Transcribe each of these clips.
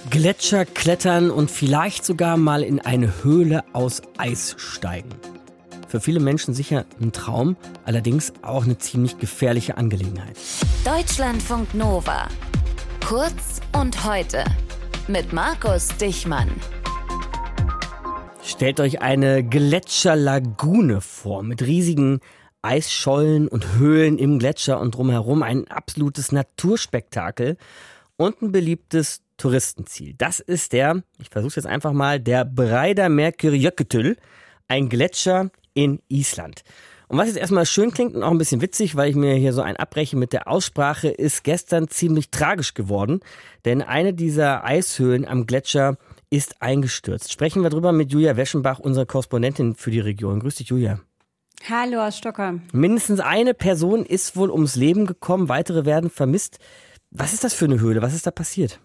Gletscher klettern und vielleicht sogar mal in eine Höhle aus Eis steigen. Für viele Menschen sicher ein Traum, allerdings auch eine ziemlich gefährliche Angelegenheit. Deutschlandfunk Nova. Kurz und heute mit Markus Dichmann. Stellt euch eine Gletscherlagune vor mit riesigen Eisschollen und Höhlen im Gletscher und drumherum. Ein absolutes Naturspektakel und ein beliebtes Touristenziel. Das ist ich versuche es jetzt einfach mal, der Breiðamerkjajökull, ein Gletscher in Island. Und was jetzt erstmal schön klingt und auch ein bisschen witzig, weil ich mir hier so ein abbreche mit der Aussprache, ist gestern ziemlich tragisch geworden, denn eine dieser Eishöhlen am Gletscher ist eingestürzt. Sprechen wir drüber mit Julia Weschenbach, unsere Korrespondentin für die Region. Grüß dich, Julia. Hallo aus Stockholm. Mindestens eine Person ist wohl ums Leben gekommen, weitere werden vermisst. Was ist das für eine Höhle? Was ist da passiert?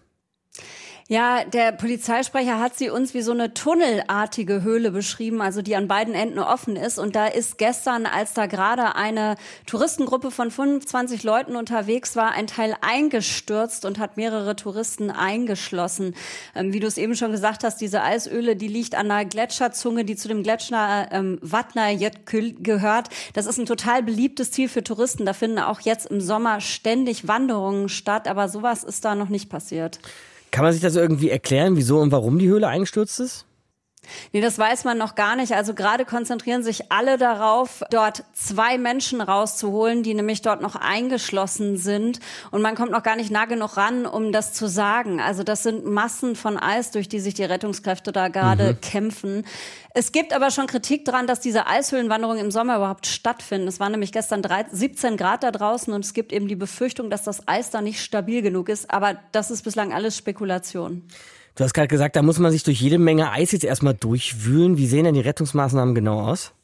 Ja, der Polizeisprecher hat sie uns wie so eine tunnelartige Höhle beschrieben, also die an beiden Enden offen ist. Und da ist gestern, als da gerade eine Touristengruppe von 25 Leuten unterwegs war, ein Teil eingestürzt und hat mehrere Touristen eingeschlossen. Wie du es eben schon gesagt hast, diese Eishöhle, die liegt an einer Gletscherzunge, die zu dem Gletscher Vatnajökull gehört. Das ist ein total beliebtes Ziel für Touristen. Da finden auch jetzt im Sommer ständig Wanderungen statt, aber sowas ist da noch nicht passiert. Kann man sich das irgendwie erklären, wieso und warum die Höhle eingestürzt ist? Nee, das weiß man noch gar nicht. Also gerade konzentrieren sich alle darauf, dort 2 Menschen rauszuholen, die nämlich dort noch eingeschlossen sind. Und man kommt noch gar nicht nah genug ran, um das zu sagen. Also das sind Massen von Eis, durch die sich die Rettungskräfte da gerade kämpfen. Es gibt aber schon Kritik daran, dass diese Eishöhlenwanderungen im Sommer überhaupt stattfinden. Es waren nämlich gestern 17 Grad da draußen und es gibt eben die Befürchtung, dass das Eis da nicht stabil genug ist. Aber das ist bislang alles Spekulation. Du hast gerade gesagt, da muss man sich durch jede Menge Eis jetzt erstmal durchwühlen. Wie sehen denn die Rettungsmaßnahmen genau aus?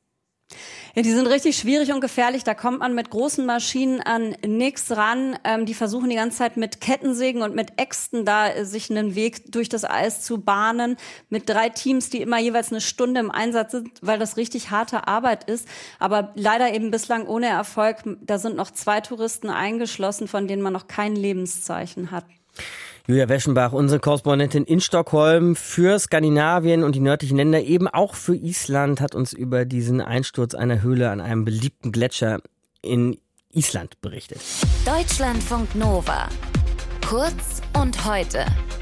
Ja, die sind richtig schwierig und gefährlich. Da kommt man mit großen Maschinen an nichts ran. Die versuchen die ganze Zeit mit Kettensägen und mit Äxten da sich einen Weg durch das Eis zu bahnen. Mit 3 Teams, die immer jeweils eine Stunde im Einsatz sind, weil das richtig harte Arbeit ist. Aber leider eben bislang ohne Erfolg. Da sind noch 2 Touristen eingeschlossen, von denen man noch kein Lebenszeichen hat. Julia Weschenbach, unsere Korrespondentin in Stockholm für Skandinavien und die nördlichen Länder, eben auch für Island, hat uns über diesen Einsturz einer Höhle an einem beliebten Gletscher in Island berichtet. Deutschlandfunk Nova. Kurz und heute.